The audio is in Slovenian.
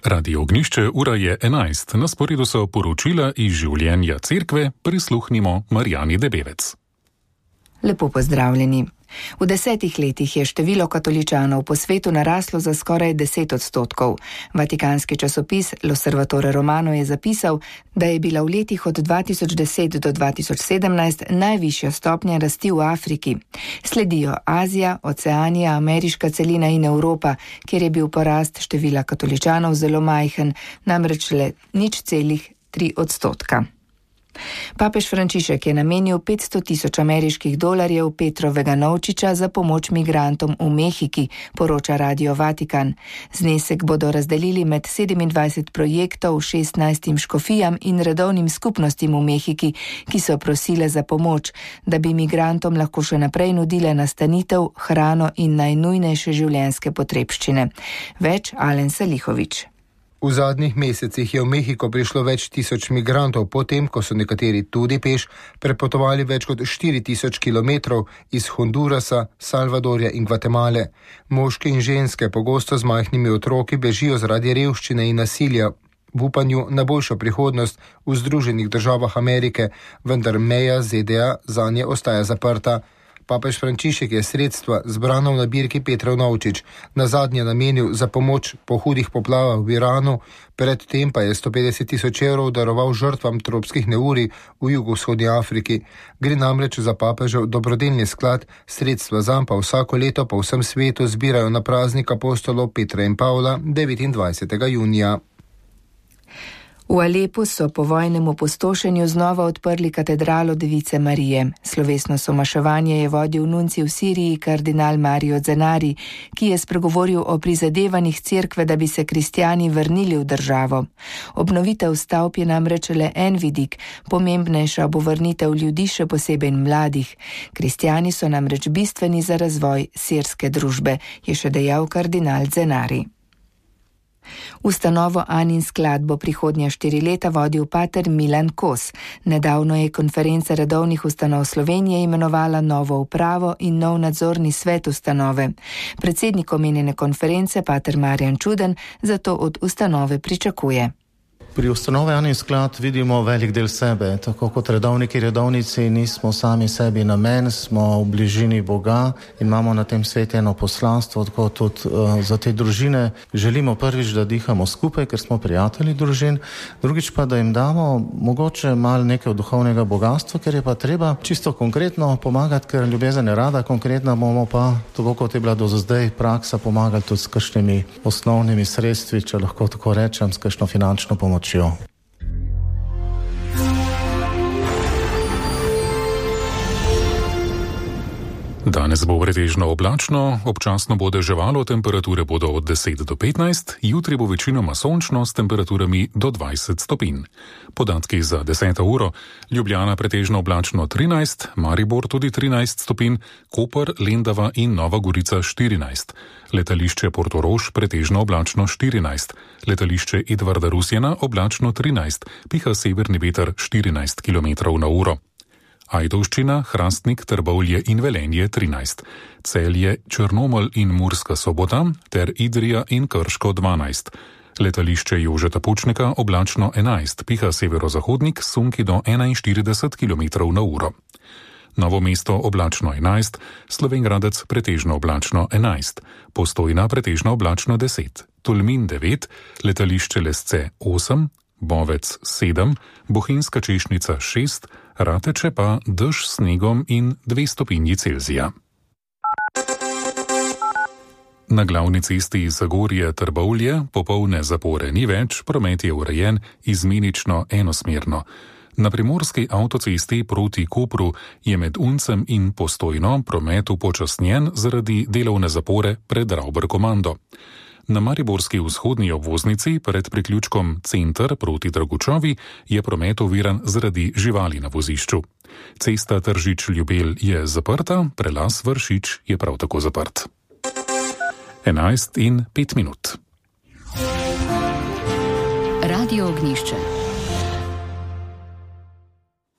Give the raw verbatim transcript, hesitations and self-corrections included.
Radio Ognišče, ura je enajst. Na sporedu so poročila iz življenja cerkve, prisluhnimo Marjani Debevec. Lepo pozdravljeni. V desetih letih je število katoličanov po svetu naraslo za skoraj deset odstotkov. Vatikanski časopis L'Osservatore Romano je zapisal, da je bila v letih od dva tisoč deset do dva tisoč sedemnajst najvišja stopnja rasti v Afriki. Sledijo Azija, Oceanija, ameriška celina in Evropa, kjer je bil porast števila katoličanov zelo majhen, namreč le nič celih tri odstotka. Papež Frančišek je namenil petsto tisoč ameriških dolarjev Petrovega novčiča za pomoč migrantom v Mehiki, poroča Radio Vatikan. Znesek bodo razdelili med sedemindvajset projektov, šestnajstim škofijam in redovnim skupnostim v Mehiki, ki so prosile za pomoč, da bi migrantom lahko še naprej nudile nastanitev, hrano in najnujnejše življenjske potrebščine. Več Alen Salihovič. V zadnjih mesecih je v Mehiko prišlo več tisoč migrantov, potem, ko so nekateri tudi peš prepotovali več kot štiri tisoč kilometrov iz Hondurasa, Salvadorja in Gvatemale. Moški in ženske, pogosto z majhnimi otroki, bežijo zaradi revščine in nasilja v upanju na boljšo prihodnost v Združenih državah Amerike, vendar meja Z D A zanje ostaja zaprta. Papež Frančišek je sredstva zbrana v nabirki Petrov novčič nazadnje namenil za pomoč po hudih poplavah v Iranu, predtem pa je sto petdeset tisoč evrov daroval žrtvam tropskih neurij v jugovzhodni Afriki. Gre namreč za papežev dobrodelni sklad, sredstva zanj pa vsako leto po vsem svetu zbirajo na praznik apostolov Petra in Pavla devetindvajsetega junija. V Alepu so po vojnem opustošenju znova odprli katedralo Device Marije. Slovesno somaševanje je vodil nuncij v Siriji kardinal Mario Zenari, ki je spregovoril o prizadevanjih cerkve, da bi se kristjani vrnili v državo. Obnovitev stavb je namreč le en vidik, pomembnejša bo vrnitev ljudi, še posebej mladih. Kristjani so namreč bistveni za razvoj sirske družbe, je še dejal kardinal Zenari. Ustanovo Anin sklad bo prihodnja štiri leta vodil pater Milan Kos. Nedavno je konferenca redovnih ustanov Slovenije imenovala novo upravo in nov nadzorni svet ustanove. Predsednik omenjene konference, pater Marjan Čuden, zato od ustanove pričakuje. Pri ustanovi Anin sklad vidimo velik del sebe, tako kot redovniki redovnici nismo sami sebi namen, smo v bližini Boga in imamo na tem svetu eno poslanstvo, tako tudi uh, za te družine želimo prvič, da dihamo skupaj, ker smo prijatelji družin, drugič pa, da jim damo mogoče malo nekaj duhovnega bogatstva, ker je pa treba čisto konkretno pomagati, ker ljubezen je rada, konkretno bomo pa, tako kot je bila do zdaj praksa, pomagali tudi s kakšnimi osnovnimi sredstvi, če lahko tako rečem, s kakšno finančno pomoč. Danes bo pretežno oblačno, občasno bo deževalo, temperature bodo od deset do petnajst, jutri bo večinoma sončno s temperaturami do dvajset stopinj. Podatki za deseto uro: Ljubljana pretežno oblačno trinajst, Maribor tudi trinajst stopinj, Koper, Lendava in Nova Gorica štirinajst. Letališče Portorož pretežno oblačno štirinajst, letališče Edvarda Rusjana oblačno trinajst, piha severni veter štirinajst kilometrov na uro. Ajdovščina, Hrastnik, Trbovlje in Velenje trinajst, Celje, Črnomelj in Murska Sobota ter Idrija in Krško dvanajst. Letališče Jožeta Pučnika oblačno enajst, piha severozahodnik, sunki do enainštirideset kilometrov na uro. Novo mesto oblačno enajst, Slovenj Gradec pretežno oblačno enajst, Postojna pretežno oblačno deset, Tolmin devet, letališče Lesce osem, Bovec sedem, Bohinjska Češnica šest, Rateče pa dež s snegom in dve stopinji Celzija. Na glavni cesti Zagorje-Trbovlje popoldne zapore ni več, promet je urejen izmenično enosmerno. Na primorski avtocesti proti Kopru je med Uncem in Postojno promet upočasnjen zaradi delovne zapore pred Ravber-Komando. Na mariborski vzhodni obvoznici pred priključkom Center proti Dragučovi je promet oviran zaradi živali na vozišču. Cesta Tržič-Ljubelj je zaprta, prelaz Vršič je prav tako zaprt. enajst in pet minut. Radio Ognišče.